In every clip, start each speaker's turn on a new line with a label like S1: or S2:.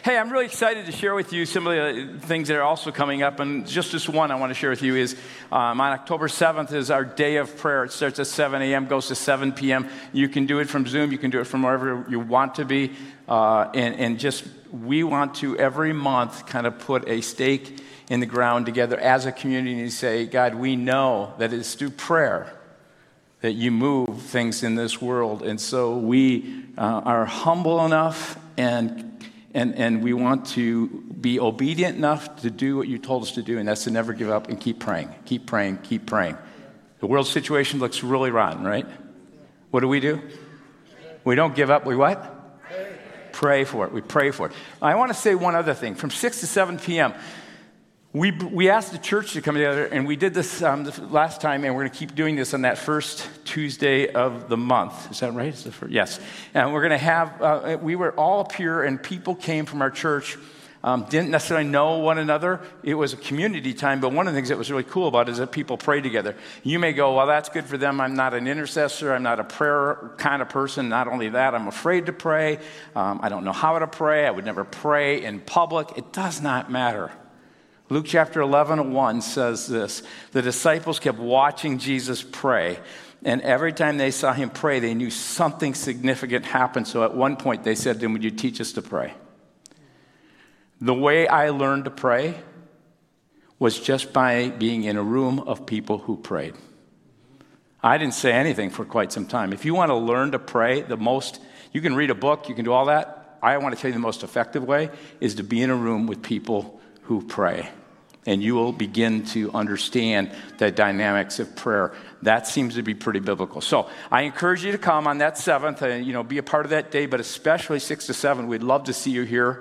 S1: Hey, I'm really excited to share with you some of the things that are also coming up, and just this one I want to share with you is on October 7th is our day of prayer. It starts at 7 a.m., goes to 7 p.m. You can do it from Zoom. You can do it from wherever you want to be, and just we want to every month kind of put a stake in the ground together as a community and say, God, we know that it's through prayer that you move things in this world, and so we are humble enough and we want to be obedient enough to do what you told us to do, and that's to never give up and keep praying, keep praying, keep praying. The world situation looks really rotten, right? What do? We don't give up. We what? Pray for it. We pray for it. I want to say one other thing. From 6 to 7 p.m., we asked the church to come together, and we did this last time, and we're going to keep doing this on that first Tuesday of the month. Is that right? Yes. And we're going to have, we were all up here, and people came from our church, didn't necessarily know one another. It was a community time, but one of the things that was really cool about it is that people pray together. You may go, well, that's good for them. I'm not an intercessor. I'm not a prayer kind of person. Not only that, I'm afraid to pray. I don't know how to pray. I would never pray in public. It does not matter. Luke chapter 11:1 says this: the disciples kept watching Jesus pray, and every time they saw him pray, they knew something significant happened. So at one point they said to him, would you teach us to pray? The way I learned to pray was just by being in a room of people who prayed. I didn't say anything for quite some time. If you want to learn to pray, you can read a book, you can do all that. I want to tell you the most effective way is to be in a room with people who pray. And you will begin to understand the dynamics of prayer. That seems to be pretty biblical. So I encourage you to come on that 7th and be a part of that day, but especially 6 to 7. We'd love to see you here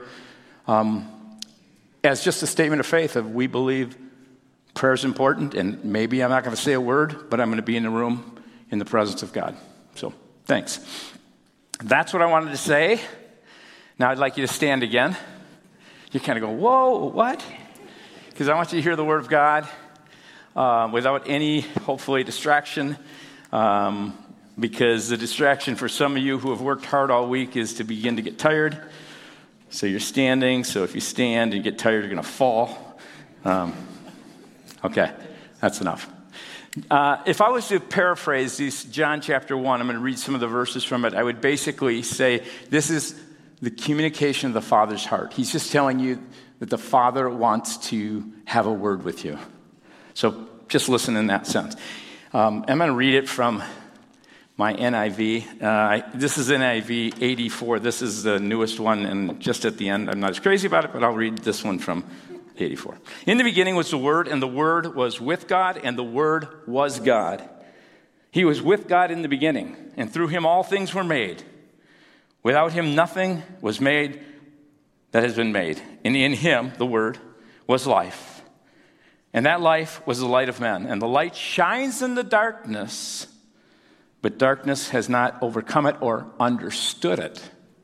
S1: as just a statement of faith of we believe prayer is important, and maybe I'm not going to say a word, but I'm going to be in the room in the presence of God. So thanks. That's what I wanted to say. Now I'd like you to stand again. You kind of go, whoa, what? Because I want you to hear the word of God without any, hopefully, distraction. Because the distraction for some of you who have worked hard all week is to begin to get tired. So you're standing. So if you stand and you get tired, you're going to fall. Okay, that's enough. If I was to paraphrase this John chapter 1, I'm going to read some of the verses from it. I would basically say this is the communication of the Father's heart. He's just telling you that the Father wants to have a word with you. So just listen in that sense. I'm going to read it from my NIV. This is NIV 84. This is the newest one, and just at the end, I'm not as crazy about it, but I'll read this one from 84. In the beginning was the Word, and the Word was with God, and the Word was God. He was with God in the beginning, and through him all things were made. Without him nothing was made that has been made. And in him, the Word, was life. And that life was the light of men. And the light shines in the darkness, but darkness has not overcome it or understood it.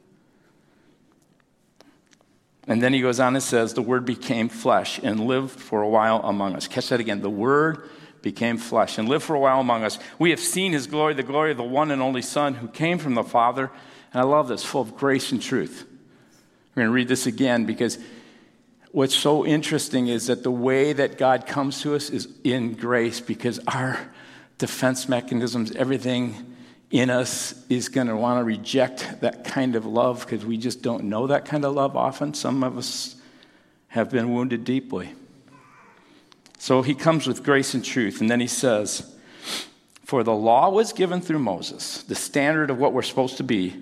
S1: And then he goes on and says, the Word became flesh and lived for a while among us. Catch that again. The Word became flesh and lived for a while among us. We have seen his glory, the glory of the one and only Son who came from the Father. And I love this, full of grace and truth. We're going to read this again because what's so interesting is that the way that God comes to us is in grace, because our defense mechanisms, everything in us is going to want to reject that kind of love because we just don't know that kind of love often. Some of us have been wounded deeply. So he comes with grace and truth, and then he says, for the law was given through Moses, the standard of what we're supposed to be.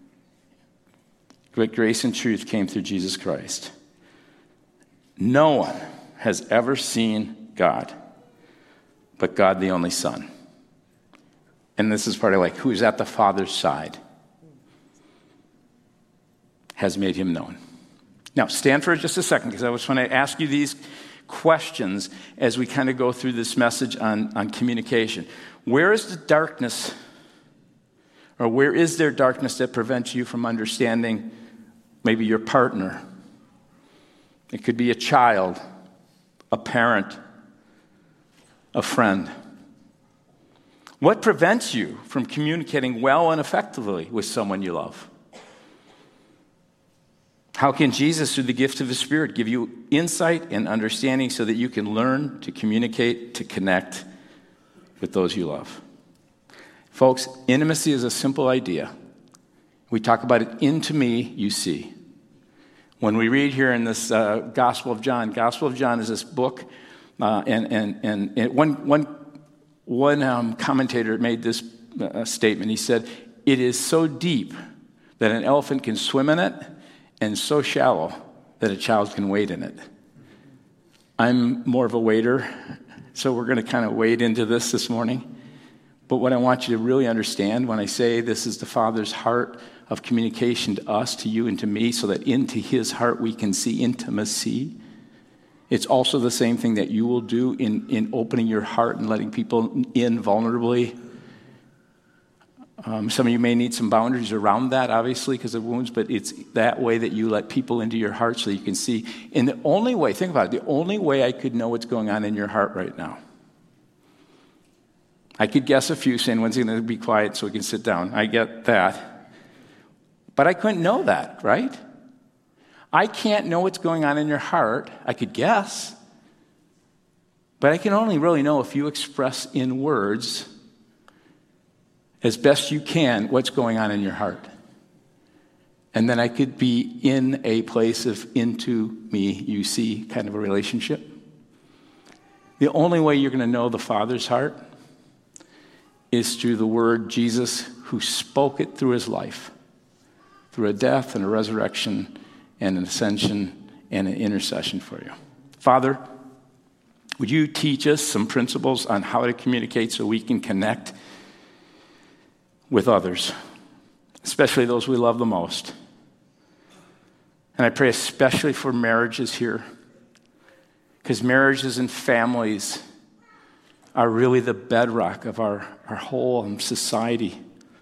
S1: But grace and truth came through Jesus Christ. No one has ever seen God, but God the only Son. And this is part of like, who's at the Father's side has made him known. Now, stand for just a second, because I just want to ask you these questions as we kind of go through this message on communication. Where is the darkness, or where is there darkness that prevents you from understanding maybe your partner? It could be a child, a parent, a friend. What prevents you from communicating well and effectively with someone you love? How can Jesus, through the gift of the Spirit, give you insight and understanding so that you can learn to communicate, to connect with those you love? Folks, intimacy is a simple idea. We talk about it, into me you see. When we read here in this Gospel of John is this book, and one commentator made this statement. He said, "It is so deep that an elephant can swim in it, and so shallow that a child can wade in it." I'm more of a wader, so we're going to kind of wade into this morning. But what I want you to really understand when I say this is the Father's heart of communication to us, to you, and to me, so that into his heart we can see intimacy. It's also the same thing that you will do in opening your heart and letting people in vulnerably. Some of you may need some boundaries around that, obviously, because of wounds, but it's that way that you let people into your heart so you can see. And the only way, think about it, the only way I could know what's going on in your heart right now, I could guess a few, saying, when's he going to be quiet so we can sit down? I get that. But I couldn't know that, right? I can't know what's going on in your heart. I could guess. But I can only really know if you express in words, as best you can, what's going on in your heart. And then I could be in a place of into me, you see, kind of a relationship. The only way you're going to know the Father's heart is through the word Jesus, who spoke it through his life, through a death and a resurrection and an ascension and an intercession for you. Father, would you teach us some principles on how to communicate so we can connect with others, especially those we love the most? And I pray especially for marriages here, because marriages and families are really the bedrock of our whole society.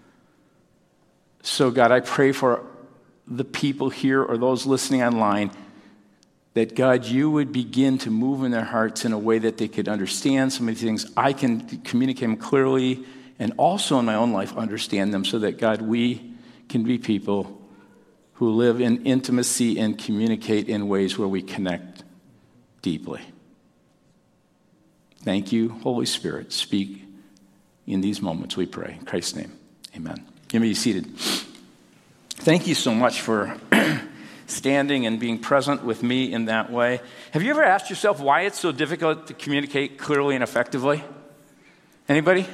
S1: So God, I pray for the people here or those listening online that, God, you would begin to move in their hearts in a way that they could understand some of these things. I can communicate them clearly, and also in my own life understand them, so that, God, we can be people who live in intimacy and communicate in ways where we connect deeply. Thank you, Holy Spirit. Speak in these moments, we pray. In Christ's name, amen. You may be seated. Thank you so much for standing and being present with me in that way. Have you ever asked yourself why it's so difficult to communicate clearly and effectively? Anybody?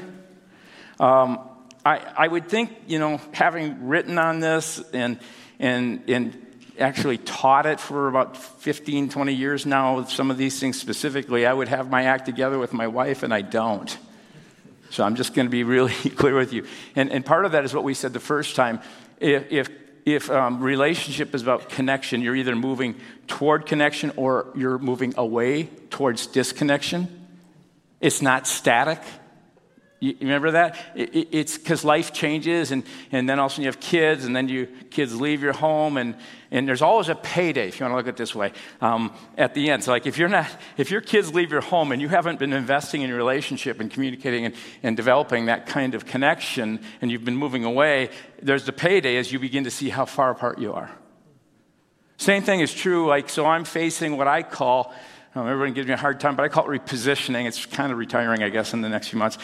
S1: I would think, having written on this and actually taught it for about 15, 20 years now, some of these things specifically, I would have my act together with my wife, and I don't. So I'm just going to be really clear with you. And part of that is what we said the first time. If relationship is about connection, you're either moving toward connection or you're moving away towards disconnection. It's not static. You remember that? It's because life changes, and then all of a sudden you have kids, and then kids leave your home, and there's always a payday, if you want to look at it this way, at the end. So like if your kids leave your home and you haven't been investing in your relationship and communicating and developing that kind of connection, and you've been moving away, there's the payday as you begin to see how far apart you are. Same thing is true, so I'm facing what I call, everyone gives me a hard time, but I call it repositioning. It's kind of retiring, I guess, in the next few months.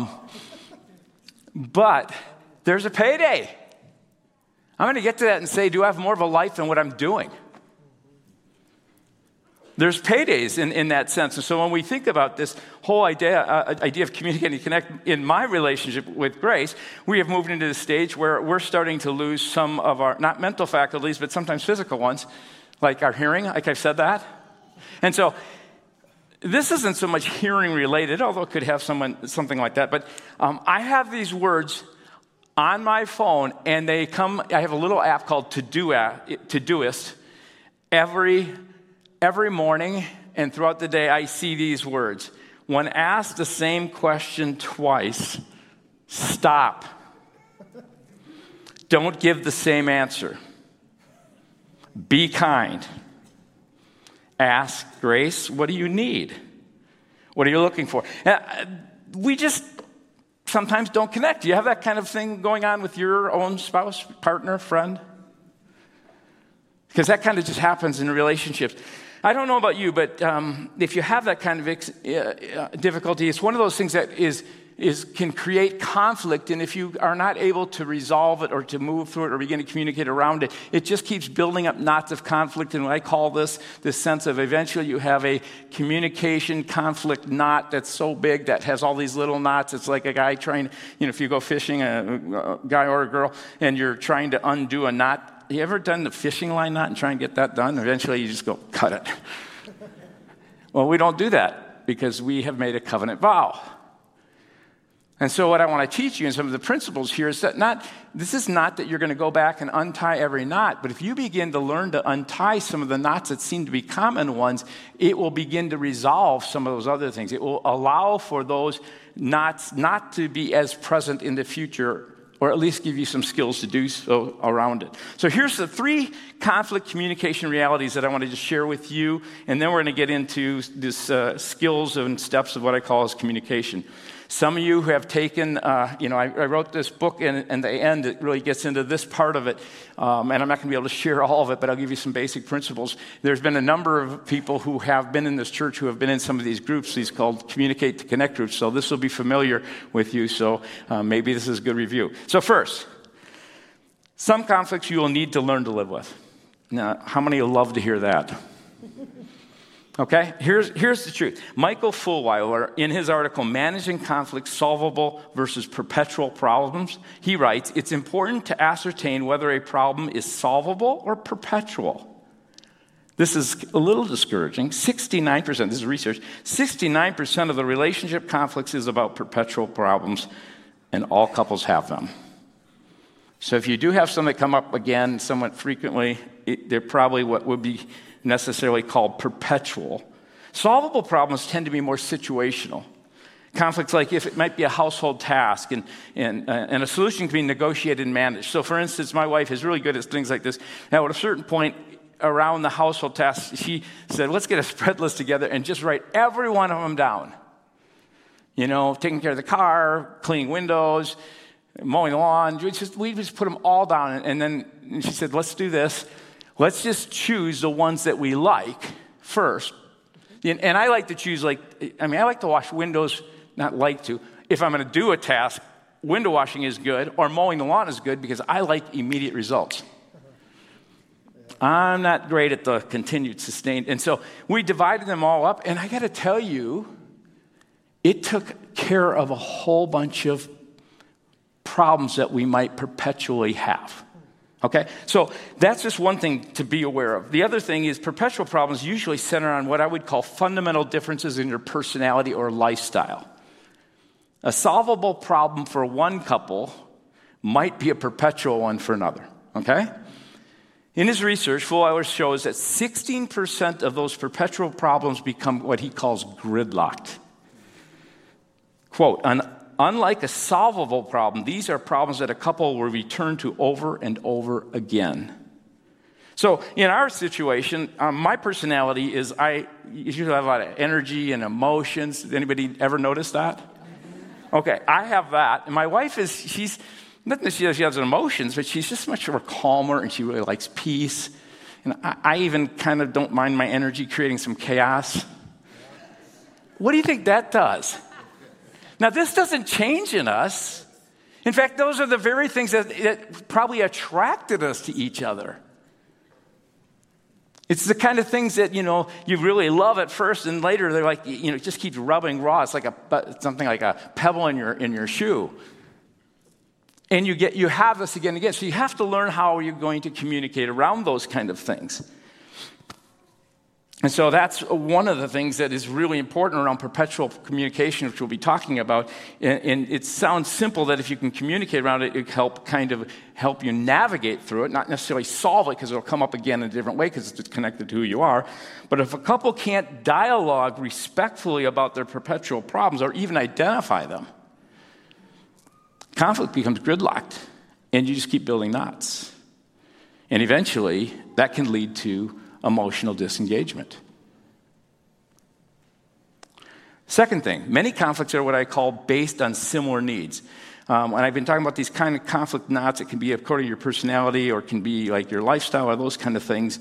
S1: But there's a payday. I'm going to get to that and say, do I have more of a life than what I'm doing? There's paydays in that sense. And so when we think about this whole idea of communicating and connect in my relationship with Grace, we have moved into the stage where we're starting to lose some of our, not mental faculties, but sometimes physical ones, like our hearing, like I've said that. And so this isn't so much hearing related, although it could have something like that. But I have these words on my phone, and they come. I have a little app called Todoist. Every morning and throughout the day, I see these words. When asked the same question twice, stop. Don't give the same answer. Be kind. Ask Grace, what do you need? What are you looking for? We just sometimes don't connect. Do you have that kind of thing going on with your own spouse, partner, friend? Because that kind of just happens in relationships. I don't know about you, but if you have that kind of difficulty, it's one of those things that can create conflict, and if you are not able to resolve it or to move through it or begin to communicate around it, it just keeps building up knots of conflict, and I call this sense of eventually you have a communication conflict knot that's so big that has all these little knots. It's like a guy trying, if you go fishing, a guy or a girl, and you're trying to undo a knot. You ever done the fishing line knot and try and get that done? Eventually you just go, cut it. Well, we don't do that because we have made a covenant vow. And so what I want to teach you in some of the principles here is that this is not that you're going to go back and untie every knot, but if you begin to learn to untie some of the knots that seem to be common ones, it will begin to resolve some of those other things. It will allow for those knots not to be as present in the future, or at least give you some skills to do so around it. So here's the 3 conflict communication realities that I wanted to share with you, and then we're going to get into this skills and steps of what I call as communication. Some of you who have taken, I wrote this book, and at the end, it really gets into this part of it, and I'm not going to be able to share all of it, but I'll give you some basic principles. There's been a number of people who have been in this church who have been in some of these groups, these called Communicate to Connect groups, so this will be familiar with you, so maybe this is a good review. So first, some conflicts you will need to learn to live with. Now, how many love to hear that? Okay, here's the truth. Michael Fulwiler, in his article, Managing Conflict, Solvable versus Perpetual Problems, he writes, it's important to ascertain whether a problem is solvable or perpetual. This is a little discouraging. 69%, this is research, 69% of the relationship conflicts is about perpetual problems, and all couples have them. So if you do have some that come up again somewhat frequently, they're probably what would be necessarily called perpetual. Solvable problems tend to be more situational. Conflicts like if it might be a household task and a solution can be negotiated and managed. So for instance, my wife is really good at things like this. Now at a certain point around the household tasks, she said, let's get a spread list together and just write every one of them down. Taking care of the car, cleaning windows, mowing the lawn. We just put them all down. And then she said, let's do this. Let's just choose the ones that we like first. And I like to choose, I like to wash windows, not like to. If I'm going to do a task, window washing is good, or mowing the lawn is good because I like immediate results. I'm not great at the continued sustained. And so we divided them all up, and I got to tell you, it took care of a whole bunch of problems that we might perpetually have. Okay, so that's just one thing to be aware of. The other thing is perpetual problems usually center on what I would call fundamental differences in your personality or lifestyle. A solvable problem for one couple might be a perpetual one for another, okay? In his research, Fulwiler shows that 16% of those perpetual problems become what he calls gridlocked. Quote, unlike a solvable problem, these are problems that a couple will return to over and over again. So in our situation, my personality is I usually have a lot of energy and emotions. Anybody ever notice that? Okay, I have that. And my wife she's not that she has emotions, but she's just much more calmer and she really likes peace. And I even kind of don't mind my energy creating some chaos. What do you think that does? Now, this doesn't change in us. In fact, those are the very things that probably attracted us to each other. It's the kind of things that, you really love at first, and later they're like, it just keeps rubbing raw. It's like something like a pebble in your shoe. And you have this again and again. So you have to learn how you're going to communicate around those kind of things. And so that's one of the things that is really important around perpetual communication, which we'll be talking about. And it sounds simple that if you can communicate around it, it help you navigate through it, not necessarily solve it because it'll come up again in a different way because it's connected to who you are. But if a couple can't dialogue respectfully about their perpetual problems or even identify them, conflict becomes gridlocked and you just keep building knots. And eventually that can lead to emotional disengagement. Second thing, many conflicts are what I call based on similar needs. And I've been talking about these kind of conflict knots. It can be according to your personality, or it can be like your lifestyle, or those kind of things.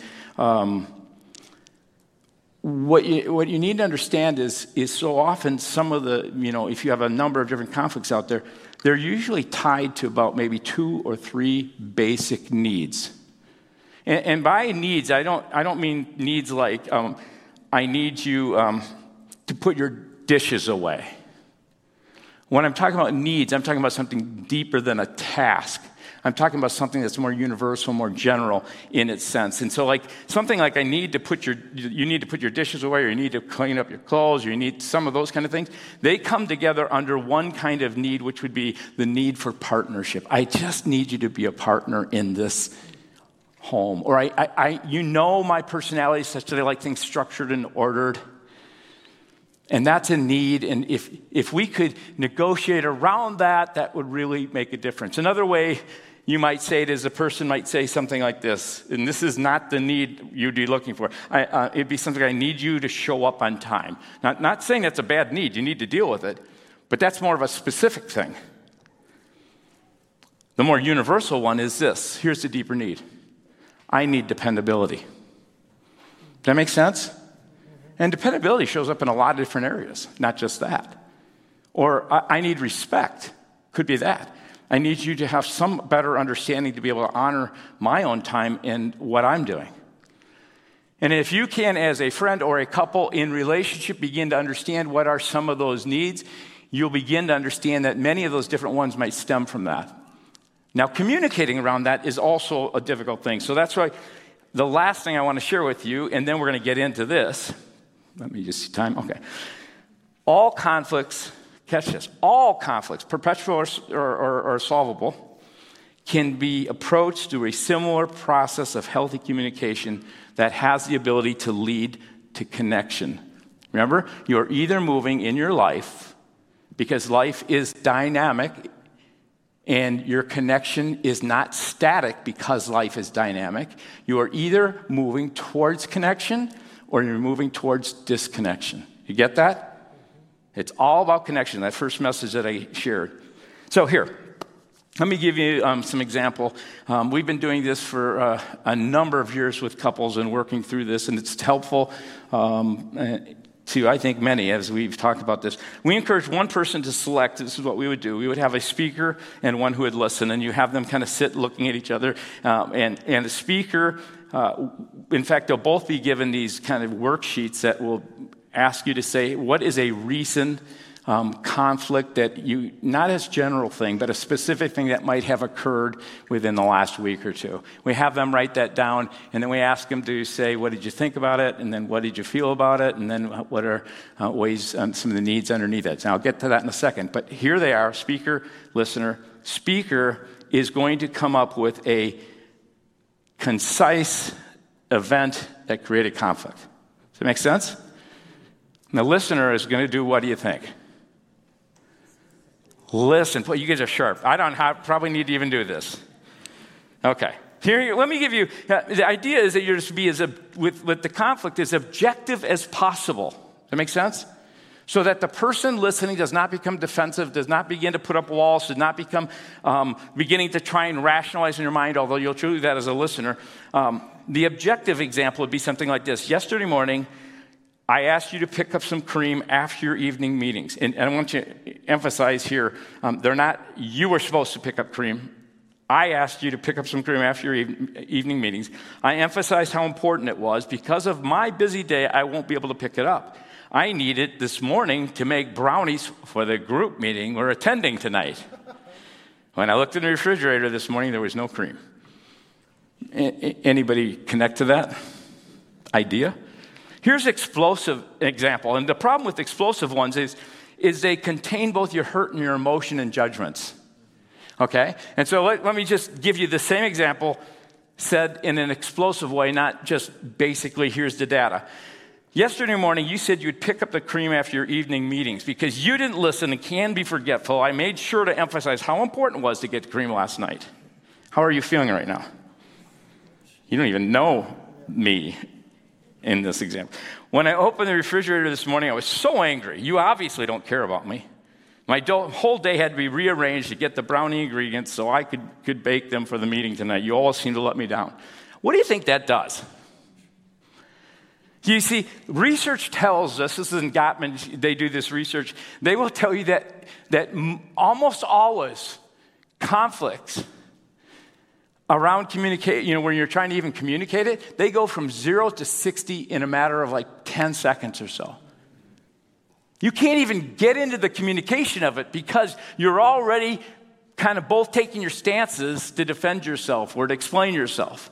S1: What you need to understand is so often some of the, if you have a number of different conflicts out there, they're usually tied to about maybe 2 or 3 basic needs. And by needs, I don't mean needs like I need you to put your dishes away. When I'm talking about needs, I'm talking about something deeper than a task. I'm talking about something that's more universal, more general in its sense. And so like something like you need to put your dishes away, or you need to clean up your clothes, or you need some of those kind of things, they come together under one kind of need, which would be the need for partnership. I just need you to be a partner in this home. Or my personality is such that I like things structured and ordered. And that's a need, and if we could negotiate around that, that would really make a difference. Another way you might say it is a person might say something like this, and this is not the need you'd be looking for. It'd be something, I need you to show up on time. Not saying that's a bad need, you need to deal with it, but that's more of a specific thing. The more universal one is this. Here's the deeper need. I need dependability. Does that make sense? And dependability shows up in a lot of different areas, not just that. Or I need respect. Could be that. I need you to have some better understanding to be able to honor my own time and what I'm doing. And if you can, as a friend or a couple in relationship, begin to understand what are some of those needs, you'll begin to understand that many of those different ones might stem from that. Now, communicating around that is also a difficult thing. So that's why the last thing I want to share with you, and then we're going to get into this. Let me just see time. Okay. All conflicts, catch this, all conflicts, perpetual or solvable, can be approached through a similar process of healthy communication that has the ability to lead to connection. Remember, you're either moving in your life because life is dynamic, and your connection is not static because life is dynamic. You are either moving towards connection or you're moving towards disconnection. You get that? It's all about connection, that first message that I shared. So here, let me give you some example. We've been doing this for a number of years with couples and working through this, and it's helpful to, I think, many, as we've talked about this. We encourage one person to select. This is what we would do. We would have a speaker and one who would listen, and you have them kind of sit looking at each other. And the speaker, in fact, they'll both be given these kind of worksheets that will ask you to say, what is a recent conflict that you, not as general thing, but a specific thing that might have occurred within the last week or two. We have them write that down, and then we ask them to say, what did you think about it? And then what did you feel about it? And then what are ways, some of the needs underneath it? So I'll get to that in a second. But here they are, speaker, listener. Speaker is going to come up with a concise event that created conflict. Does that make sense? And the listener is going to do, what do you think? Listen. Well, you guys are sharp. I don't probably need to even do this. Okay. Here, let me give you, the idea is that you're just to be with the conflict as objective as possible. Does that make sense? So that the person listening does not become defensive, does not begin to put up walls, does not become beginning to try and rationalize in your mind, although you'll do that as a listener. The objective example would be something like this. Yesterday morning, I asked you to pick up some cream after your evening meetings. And I want you to emphasize here, you were supposed to pick up cream. I asked you to pick up some cream after your evening meetings. I emphasized how important it was. Because of my busy day, I won't be able to pick it up. I needed this morning to make brownies for the group meeting we're attending tonight. When I looked in the refrigerator this morning, there was no cream. Anybody connect to that idea? Here's explosive example, and the problem with explosive ones is they contain both your hurt and your emotion and judgments, okay? And so let me just give you the same example said in an explosive way, not just basically here's the data. Yesterday morning, you said you'd pick up the cream after your evening meetings because you didn't listen and can be forgetful. I made sure to emphasize how important it was to get the cream last night. How are you feeling right now? You don't even know me in this example. When I opened the refrigerator this morning, I was so angry. You obviously don't care about me. My whole day had to be rearranged to get the brownie ingredients so I could bake them for the meeting tonight. You all seem to let me down. What do you think that does? You see, research tells us, this is in Gottman, they do this research, they will tell you that almost always conflicts around communicate, when you're trying to even communicate it, they go from 0 to 60 in a matter of like 10 seconds or so. You can't even get into the communication of it because you're already kind of both taking your stances to defend yourself or to explain yourself.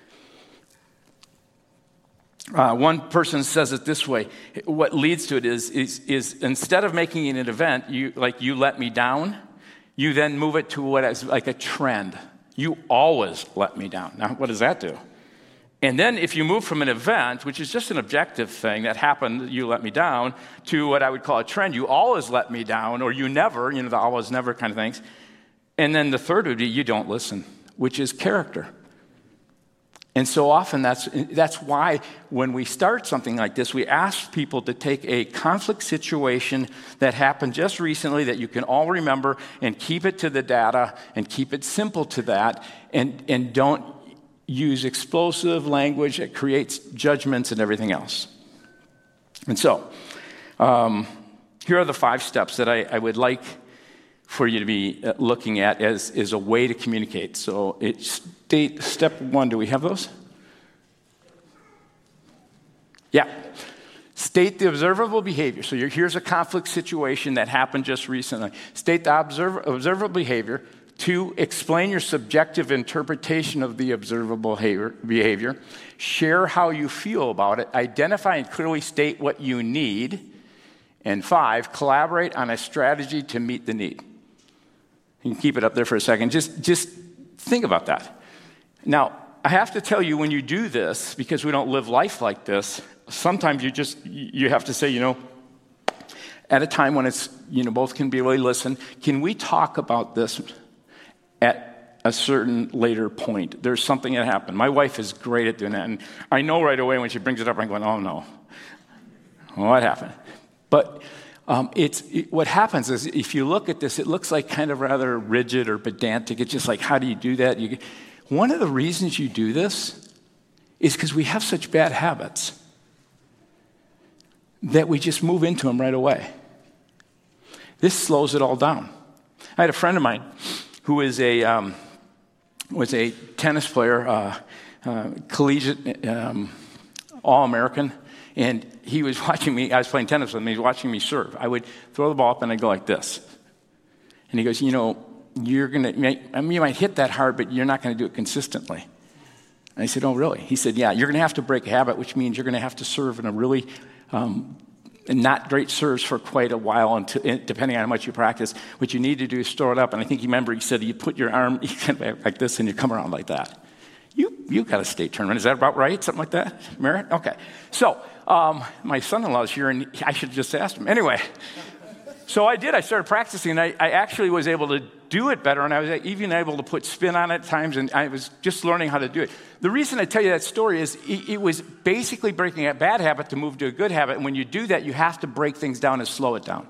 S1: One person says it this way. What leads to it is instead of making it an event, you let me down, you then move it to what is like a trend. You always let me down. Now, what does that do? And then if you move from an event, which is just an objective thing that happened, you let me down, to what I would call a trend, you always let me down, or you never, the always never kind of things. And then the third would be you don't listen, which is character. And so often that's why when we start something like this, we ask people to take a conflict situation that happened just recently that you can all remember and keep it to the data and keep it simple to that and don't use explosive language that creates judgments and everything else. And so here are the 5 steps that I would like for you to be looking at as a way to communicate. So step 1, do we have those? Yeah. State the observable behavior. So here's a conflict situation that happened just recently. State the observable behavior. 2, explain your subjective interpretation of the observable behavior. Share how you feel about it. Identify and clearly state what you need. And 5, collaborate on a strategy to meet the need. You can keep it up there for a second. Just think about that. Now, I have to tell you, when you do this, because we don't live life like this, sometimes you have to say, at a time when it's, both can be really listen, can we talk about this at a certain later point? There's something that happened. My wife is great at doing that, and I know right away when she brings it up, I'm going, oh no, what happened? But what happens is, if you look at this, it looks like kind of rather rigid or pedantic. It's just like, how do you do that? One of the reasons you do this is because we have such bad habits that we just move into them right away. This slows it all down. I had a friend of mine who was a tennis player, collegiate, All-American. And he was watching me. I was playing tennis with him. He was watching me serve. I would throw the ball up and I'd go like this. And he goes, you might hit that hard, but you're not going to do it consistently. And I said, oh, really? He said, yeah, you're going to have to break a habit, which means you're going to have to serve in a really not great serves for quite a while, depending on how much you practice. What you need to do is store it up. And I think he said you put your arm like this and you come around like that. You got a state tournament. Is that about right? Something like that? Merritt? Okay. So my son-in-law's here, and I should have just asked him. Anyway, so I did. I started practicing, and I actually was able to do it better, and I was even able to put spin on it at times, and I was just learning how to do it. The reason I tell you that story is it was basically breaking a bad habit to move to a good habit, and when you do that, you have to break things down and slow it down.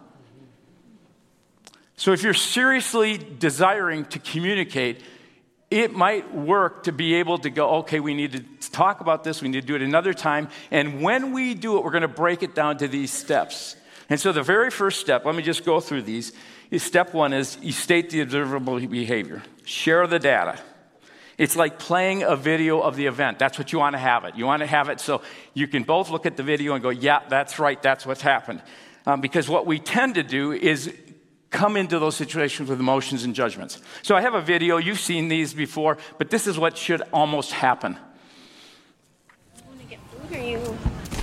S1: So if you're seriously desiring to communicate, it might work to be able to go, okay, we need to talk about this, we need to do it another time, and when we do it, we're going to break it down to these steps. And so the very first step, let me just go through these, is step 1 is you state the observable behavior. Share the data. It's like playing a video of the event. That's what you want to have it. You want to have it so you can both look at the video and go, yeah, that's right, that's what's happened. Because what we tend to do is come into those situations with emotions and judgments. So I have a video. You've seen these before, but this is what should almost happen.
S2: You want to get food, or you?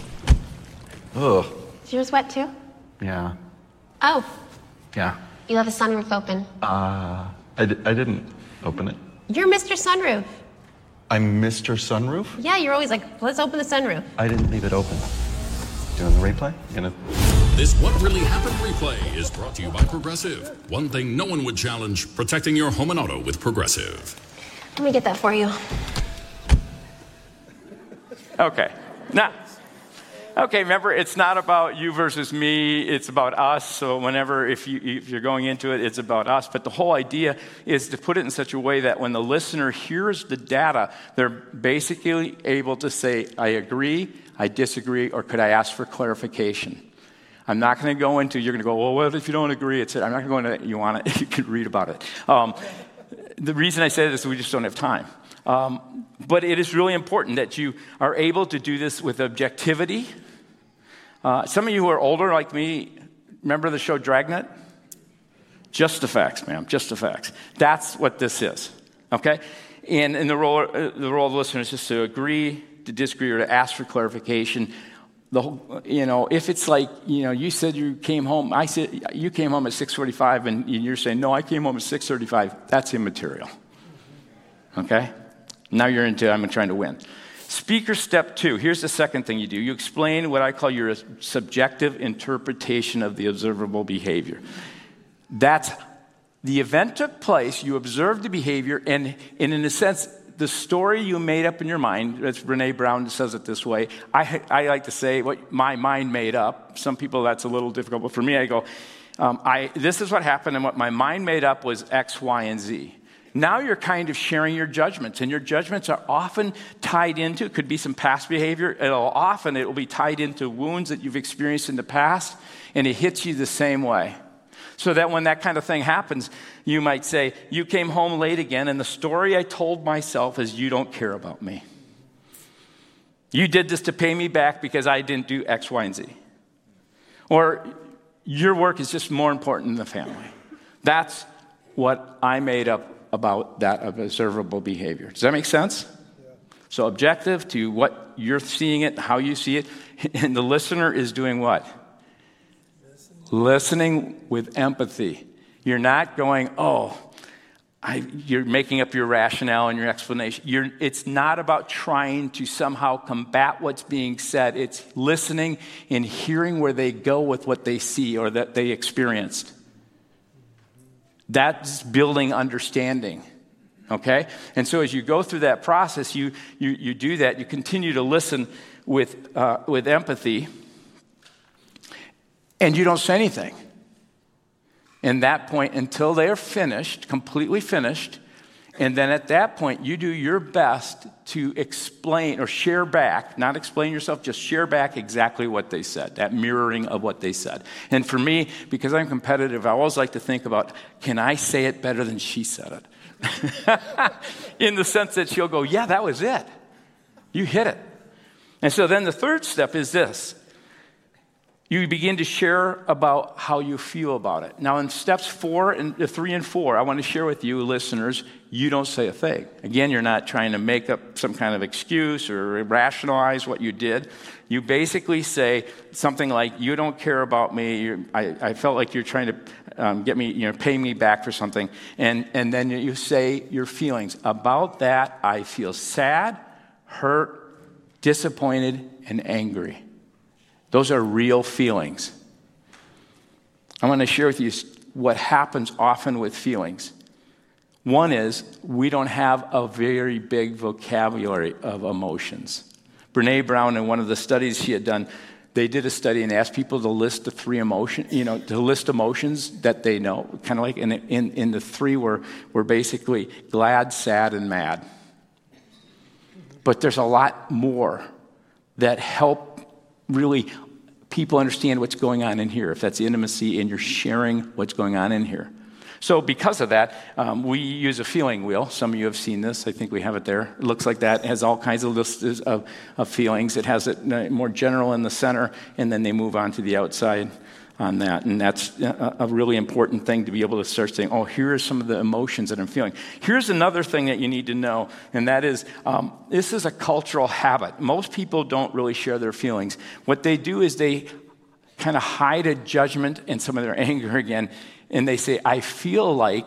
S3: Ugh.
S2: Is yours wet too?
S3: Yeah.
S2: Oh.
S3: Yeah.
S2: You left the sunroof open.
S3: I didn't open it.
S2: You're Mr. Sunroof.
S3: I'm Mr. Sunroof?
S2: Yeah, you're always like, let's open the sunroof.
S3: I didn't leave it open. Doing the replay?
S4: This What Really Happened replay is brought to you by Progressive. One thing no one would challenge, protecting your home and auto with Progressive.
S2: Let me get that for you.
S1: Okay. Now, Okay, remember, it's not about you versus me, it's about us. So whenever, if you're going into it, it's about us. But the whole idea is to put it in such a way that when the listener hears the data, they're basically able to say, I agree, I disagree, or could I ask for clarification? I'm not going to go into, you're going to go, well, what if you don't agree? I'm not going to go into, you want it, you can read about it. The reason I say this is we just don't have time. But it is really important that you are able to do this with objectivity. Some of you who are older like me, remember the show Dragnet? Just the facts, ma'am, just the facts. That's what this is, okay? And the role of the listener is just to agree, to disagree, or to ask for clarification. If it's like, you said you came home, I said you came home at 6:45, and you're saying, no, I came home at 6:35, that's immaterial, okay? Now you're into, I'm trying to win. Speaker step 2, here's the second thing you do. You explain what I call your subjective interpretation of the observable behavior. That's the event took place, you observed the behavior, and in a sense, the story you made up in your mind, as Brene Brown says it this way, I like to say what my mind made up. Some people that's a little difficult, but for me, I go, this is what happened, and what my mind made up was X, Y, and Z. Now you're kind of sharing your judgments, and your judgments are often tied into, it could be some past behavior, it will be tied into wounds that you've experienced in the past, and it hits you the same way. So that when that kind of thing happens, you might say, you came home late again, and the story I told myself is you don't care about me. You did this to pay me back because I didn't do X, Y, and Z. Or your work is just more important than the family. That's what I made up about that observable behavior. Does that make sense? Yeah. So objective to what you're seeing it, how you see it, and the listener is doing what? Listening with empathy. You're not going, you're making up your rationale and your explanation. It's not about trying to somehow combat what's being said. It's listening and hearing where they go with what they see or that they experienced. That's building understanding, okay? And so as you go through that process, you do that. You continue to listen with empathy, and you don't say anything. In that point, until they're finished, completely finished, and then at that point, you do your best to explain or share back, not explain yourself, just share back exactly what they said, that mirroring of what they said. And for me, because I'm competitive, I always like to think about, can I say it better than she said it? In the sense that she'll go, yeah, that was it. You hit it. And so then the third step is this. You begin to share about how you feel about it. Now, in steps 3 and 4, I want to share with you, listeners, you don't say a thing. Again, you're not trying to make up some kind of excuse or rationalize what you did. You basically say something like, you don't care about me. I felt like you're trying to get me, pay me back for something. And then you say your feelings. About that, I feel sad, hurt, disappointed, and angry. Those are real feelings. I want to share with you what happens often with feelings. One is we don't have a very big vocabulary of emotions. Brene Brown, in one of the studies she had done, they did a study and asked people to list the 3 emotions, to list emotions that they know, kind of like in the 3 were basically glad, sad, and mad. But there's a lot more that help really people understand what's going on in here, if that's intimacy and you're sharing what's going on in here. So because of that, we use a feeling wheel. Some of you have seen this. I think we have it there. It looks like that. It has all kinds of lists of feelings. It has it more general in the center, and then they move on to the outside on that. And that's a really important thing to be able to start saying, here are some of the emotions that I'm feeling. Here's another thing that you need to know, and that is this is a cultural habit. Most people don't really share their feelings. What they do is they kind of hide a judgment and some of their anger again, and they say, I feel like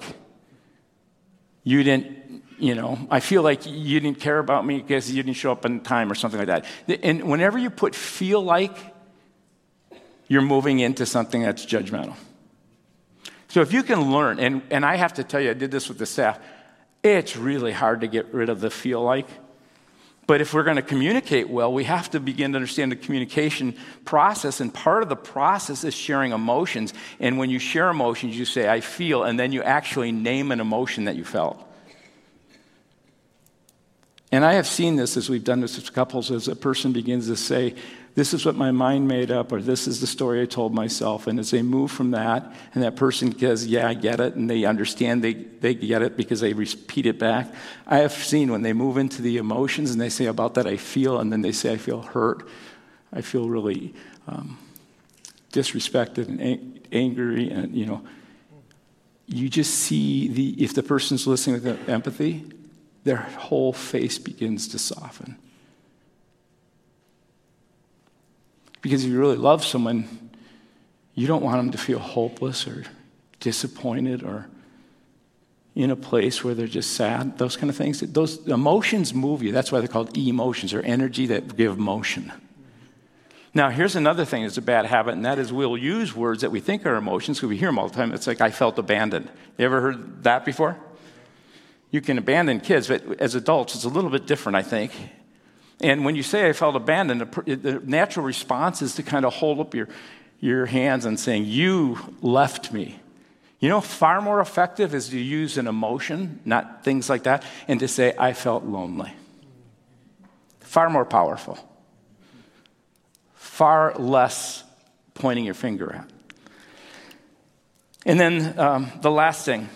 S1: you didn't, I feel like you didn't care about me because you didn't show up on time or something like that. And whenever you put feel like, you're moving into something that's judgmental. So if you can learn, and I have to tell you, I did this with the staff, it's really hard to get rid of the feel like, But if we're going to communicate well, we have to begin to understand the communication process. And part of the process is sharing emotions. And when you share emotions, you say, I feel, and then you actually name an emotion that you felt. And I have seen this as we've done this with couples, as a person begins to say, this is what my mind made up, or this is the story I told myself. And as they move from that, and that person says, yeah, I get it, and they understand they get it because they repeat it back. I have seen when they move into the emotions and they say, about that I feel, and then they say, I feel hurt. I feel really disrespected and angry. And, you just see if the person's listening with empathy, their whole face begins to soften. Because if you really love someone, you don't want them to feel hopeless or disappointed or in a place where they're just sad, those kind of things. Those emotions move you. That's why they're called emotions, or energy that give motion. Now, here's another thing that's a bad habit, and that is we'll use words that we think are emotions because we hear them all the time. It's like, I felt abandoned. You ever heard that before? You can abandon kids, but as adults, it's a little bit different, I think. And when you say I felt abandoned, the natural response is to kind of hold up your hands and saying, you left me. Far more effective is to use an emotion, not things like that, and to say, I felt lonely. Far more powerful. Far less pointing your finger at. And then the last thing.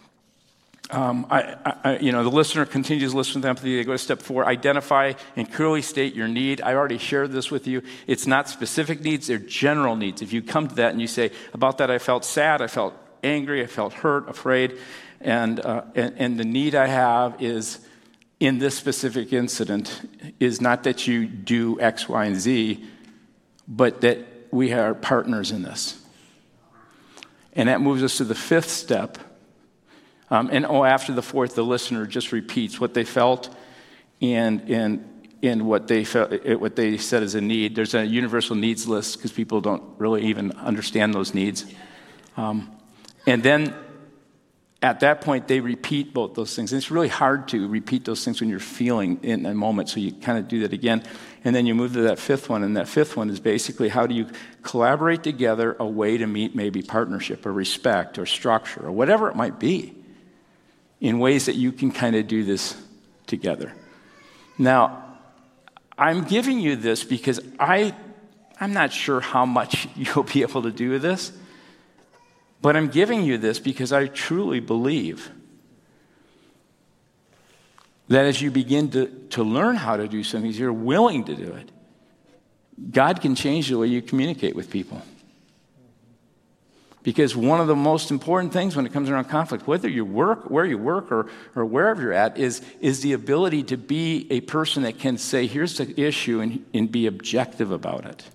S1: The listener continues to listen with empathy. They go to step 4, identify and clearly state your need. I already shared this with you. It's not specific needs, they're general needs. If you come to that and you say, about that I felt sad, I felt angry, I felt hurt, afraid, and the need I have is, in this specific incident, is not that you do X, Y, and Z, but that we are partners in this. And that moves us to the 5th step. After the 4th, the listener just repeats what they felt and what they said as a need. There's a universal needs list because people don't really even understand those needs. And then at that point, they repeat both those things. And it's really hard to repeat those things when you're feeling in a moment, so you kind of do that again. And then you move to that 5th one, and that 5th one is basically how do you collaborate together a way to meet maybe partnership or respect or structure or whatever it might be, in ways that you can kind of do this together. Now, I'm giving you this because I'm not sure how much you'll be able to do this, but I'm giving you this because I truly believe that as you begin to learn how to do something, you're willing to do it, God can change the way you communicate with people. Because one of the most important things when it comes around conflict, whether you work, where you work, or wherever you're at, is the ability to be a person that can say, here's the issue, and be objective about it.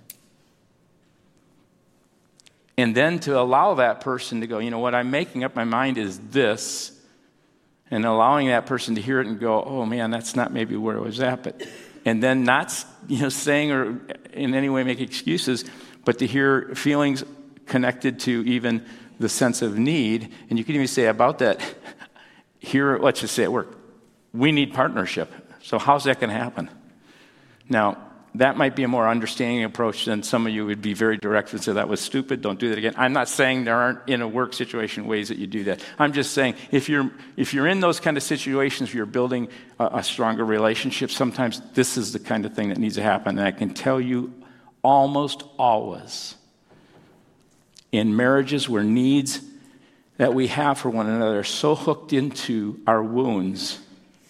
S1: And then to allow that person to go, you know what, I'm making up my mind is this, and allowing that person to hear it and go, oh man, that's not maybe where it was at, but, and then not saying or in any way make excuses, but to hear feelings connected to even the sense of need. And you can even say about that, here, let's just say at work, we need partnership. So how's that going to happen? Now, that might be a more understanding approach than some of you would be very direct and say, that was stupid, don't do that again. I'm not saying there aren't in a work situation ways that you do that. I'm just saying if you're in those kind of situations where you're building a stronger relationship, sometimes this is the kind of thing that needs to happen. And I can tell you almost always, in marriages where needs that we have for one another are so hooked into our wounds,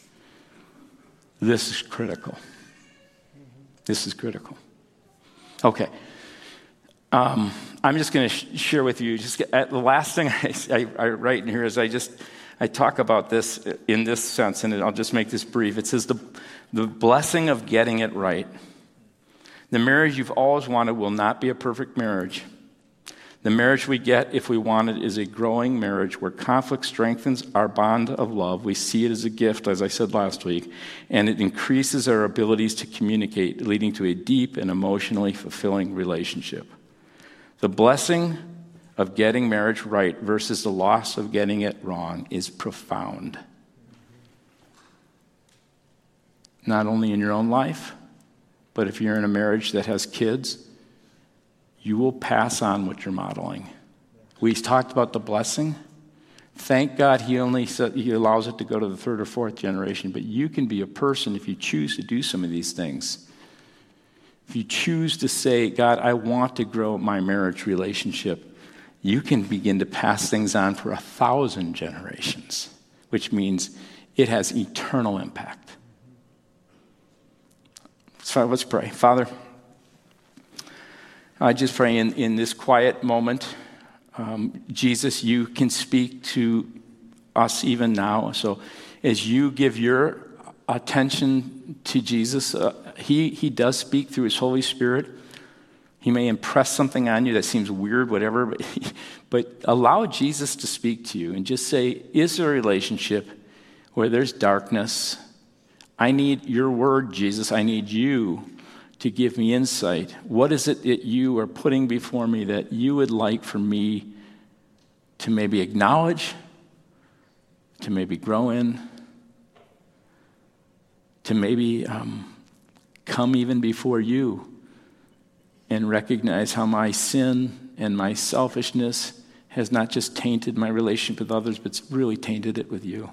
S1: this is critical. This is critical. Okay. I'm just going to share with you, the last thing I write in here is I talk about this in this sense, and I'll just make this brief. It says the blessing of getting it right. The marriage you've always wanted will not be a perfect marriage. The marriage we get, if we want it, is a growing marriage where conflict strengthens our bond of love. We see it as a gift, as I said last week, and it increases our abilities to communicate, leading to a deep and emotionally fulfilling relationship. The blessing of getting marriage right versus the loss of getting it wrong is profound. not only in your own life, but if you're in a marriage that has kids, you will pass on what you're modeling. We talked about the blessing. Thank God he allows it to go to the third or fourth generation, but you can be a person if you choose to do some of these things. If you choose to say, God, I want to grow my marriage relationship, you can begin to pass things on for 1,000 generations, which means it has eternal impact. So let's pray. Father, I just pray in this quiet moment, Jesus, you can speak to us even now. So as you give your attention to Jesus, he does speak through his Holy Spirit. He may impress something on you that seems weird, whatever, but allow Jesus to speak to you and just say, is there a relationship where there's darkness? I need your word, Jesus. I need you to give me insight. What is it that you are putting before me that you would like for me to maybe acknowledge, to maybe grow in, to maybe come even before you and recognize how my sin and my selfishness has not just tainted my relationship with others, but it's really tainted it with you.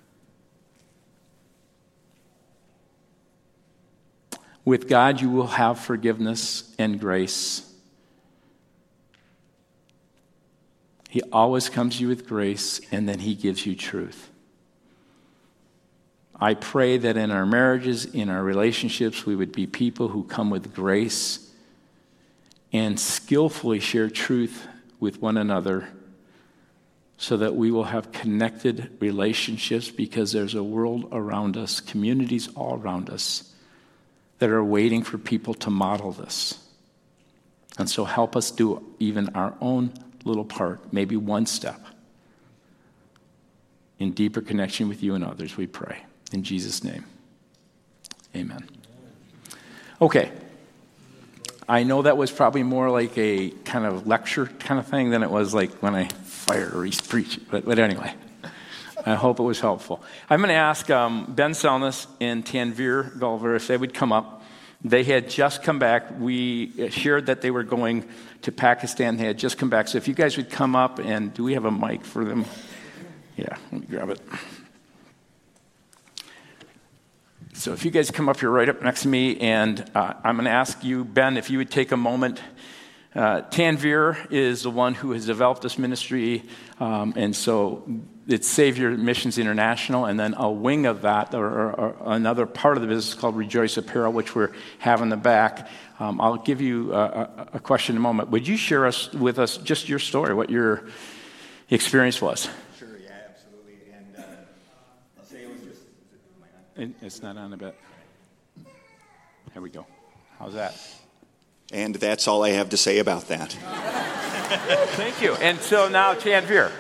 S1: With God, you will have forgiveness and grace. He always comes to you with grace, and then he gives you truth. I pray that in our marriages, in our relationships, we would be people who come with grace and skillfully share truth with one another so that we will have connected relationships, because there's a world around us, communities all around us, that are waiting for people to model this. And so help us do even our own little part, maybe one step, in deeper connection with you and others, we pray. In Jesus' name, amen. Okay. I know that was probably more like a kind of lecture kind of thing than it was like when I fire or preach. But anyway, I hope it was helpful. I'm going to ask Ben Selness and Tanvir Gulver if they would come up. They had just come back. We shared that they were going to Pakistan. They had just come back. So if you guys would come up, and do we have a mic for them? Yeah, let me grab it. So if you guys come up here right up next to me, and I'm going to ask you, Ben, if you would take a moment. Tanvir is the one who has developed this ministry, and so it's Savior Missions International, and then a wing of that, or another part of the business called Rejoice Apparel, which we're having in the back. I'll give you a question in a moment. Would you share with us just your story, what your experience was?
S5: Sure, yeah, absolutely. And I'll say it was just...
S1: It's not on a bit. There we go. How's that?
S5: And that's all I have to say about that.
S1: Thank you. And so now Tanvir.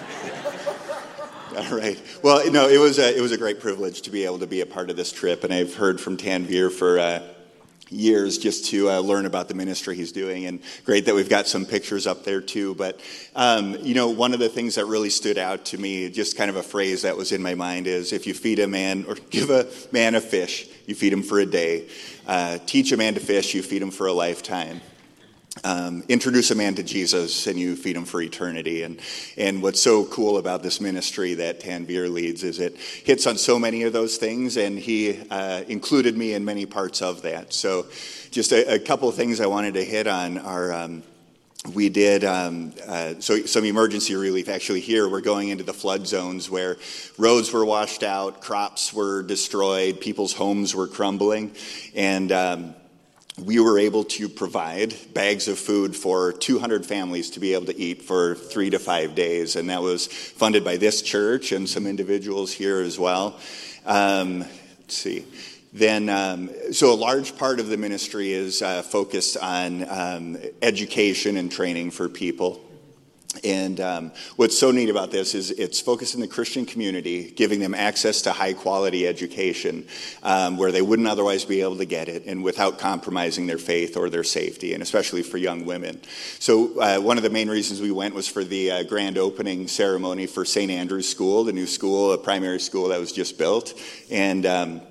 S5: All right. Well, no, it was a great privilege to be able to be a part of this trip, and I've heard from Tanvir for years just to learn about the ministry he's doing, and great that we've got some pictures up there too. But one of the things that really stood out to me, just kind of a phrase that was in my mind, is if you feed a man or give a man a fish, you feed him for a day. Teach a man to fish, you feed him for a lifetime. Introduce a man to Jesus, and you feed him for eternity. And what's so cool about this ministry that Tanvir leads is it hits on so many of those things, and he included me in many parts of that. So just a couple of things I wanted to hit on are we did some emergency relief. Actually here we're going into the flood zones where roads were washed out, crops were destroyed, people's homes were crumbling, and we were able to provide bags of food for 200 families to be able to eat for 3 to 5 days. And that was funded by this church and some individuals here as well. Let's see. Then, so a large part of the ministry is focused on education and training for people. And what's so neat about this is it's focused in the Christian community, giving them access to high-quality education where they wouldn't otherwise be able to get it, and without compromising their faith or their safety, and especially for young women. So one of the main reasons we went was for the grand opening ceremony for St. Andrew's School, the new school, a primary school that was just built. And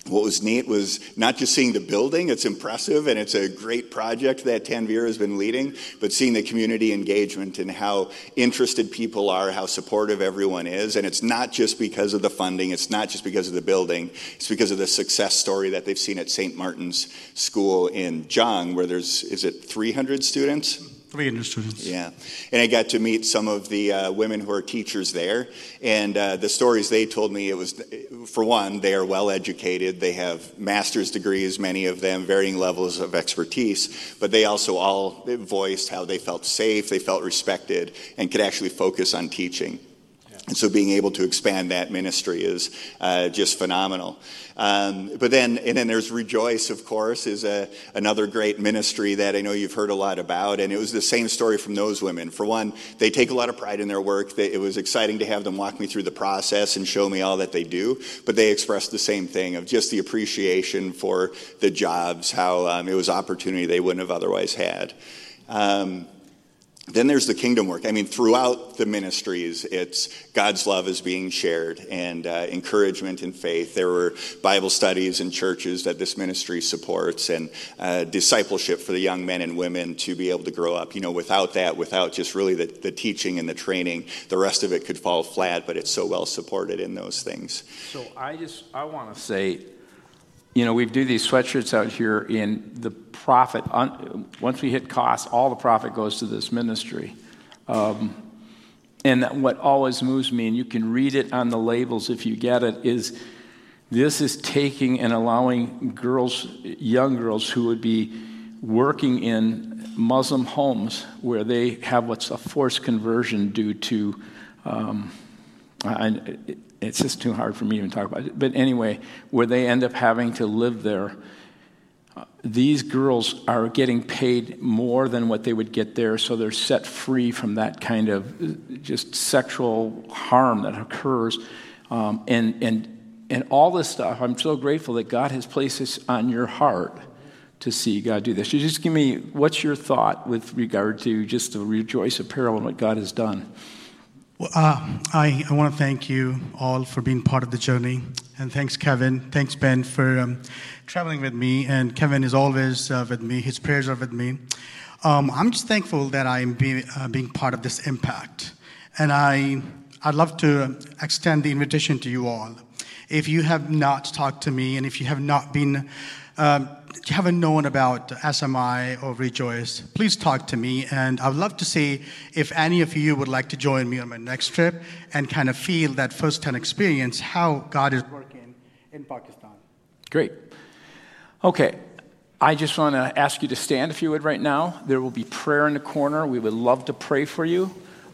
S5: what was neat was not just seeing the building, it's impressive and it's a great project that Tanvir has been leading, but seeing the community engagement and how interested people are, how supportive everyone is. And it's not just because of the funding, it's not just because of the building, it's because of the success story that they've seen at St. Martin's School in Zhang, where there's, is it 300 students?
S6: 300 students.
S5: Yeah. And I got to meet some of the women who are teachers there. And the stories they told me, it was, for one, they are well educated. They have master's degrees, many of them, varying levels of expertise. But they also all voiced how they felt safe, they felt respected, and could actually focus on teaching. And so being able to expand that ministry is just phenomenal. But then there's Rejoice, of course, is another great ministry that I know you've heard a lot about. And it was the same story from those women. For one, they take a lot of pride in their work. It was exciting to have them walk me through the process and show me all that they do. But they expressed the same thing of just the appreciation for the jobs, how it was opportunity they wouldn't have otherwise had. Then there's the kingdom work. I mean, throughout the ministries, it's God's love is being shared and encouragement and faith. There were Bible studies in churches that this ministry supports and discipleship for the young men and women to be able to grow up. You know, without that, without just really the teaching and the training, the rest of it could fall flat, but it's so well supported in those things.
S1: So I want to say, you know, we do these sweatshirts out here, in the profit, once we hit costs, all the profit goes to this ministry. And what always moves me, and you can read it on the labels if you get it, is this is taking and allowing girls, young girls who would be working in Muslim homes where they have what's a forced conversion due to, it's just too hard for me to even talk about it. But anyway, where they end up having to live there, these girls are getting paid more than what they would get there, so they're set free from that kind of just sexual harm that occurs. And all this stuff, I'm so grateful that God has placed this on your heart to see God do this. You just give me, what's your thought with regard to just the Rejoice Apparel and what God has done?
S6: Well, I want to thank you all for being part of the journey. And thanks, Kevin. Thanks, Ben, for traveling with me. And Kevin is always with me. His prayers are with me. I'm just thankful that I'm being part of this impact. And I'd love to extend the invitation to you all. If you have not talked to me, and if you have not been, you haven't known about SMI or Rejoice, please talk to me. And I would love to see if any of you would like to join me on my next trip and kind of feel that first-hand experience, how God is working in Pakistan.
S1: Great. Okay. I just want to ask you to stand, if you would, right now. There will be prayer in the corner. We would love to pray for you.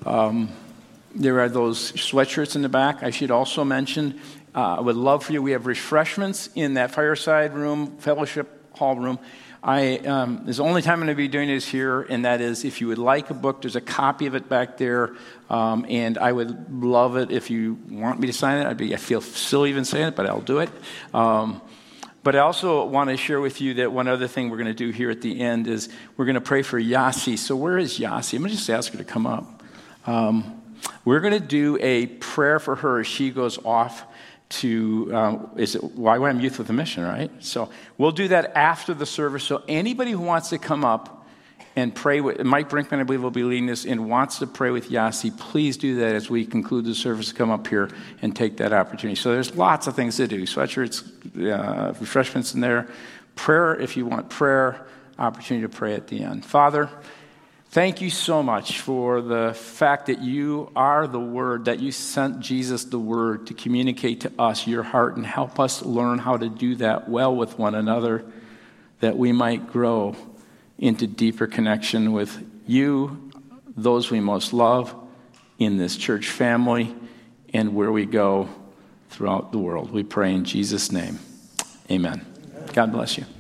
S1: There are those sweatshirts in the back. I should also mention, I would love for you, we have refreshments in that fireside room, fellowship hall room. There's the only time I'm going to be doing this here, and that is if you would like a book, there's a copy of it back there, and I would love it if you want me to sign it. I feel silly even saying it, but I'll do it. But I also want to share with you that one other thing we're going to do here at the end is we're going to pray for Yasi. So where is Yasi? I'm going to just ask her to come up. We're going to do a prayer for her as she goes off to, YWAM Youth with a Mission, right? So we'll do that after the service. So anybody who wants to come up and pray with, Mike Brinkman, I believe, will be leading this, and wants to pray with Yasi, please do that as we conclude the service. Come up here and take that opportunity. So there's lots of things to do. Sweatshirts, refreshments in there. Prayer, if you want prayer, opportunity to pray at the end. Father, thank you so much for the fact that you are the Word, that you sent Jesus the Word to communicate to us your heart and help us learn how to do that well with one another, that we might grow into deeper connection with you, those we most love, in this church family, and where we go throughout the world. We pray in Jesus' name. Amen. God bless you.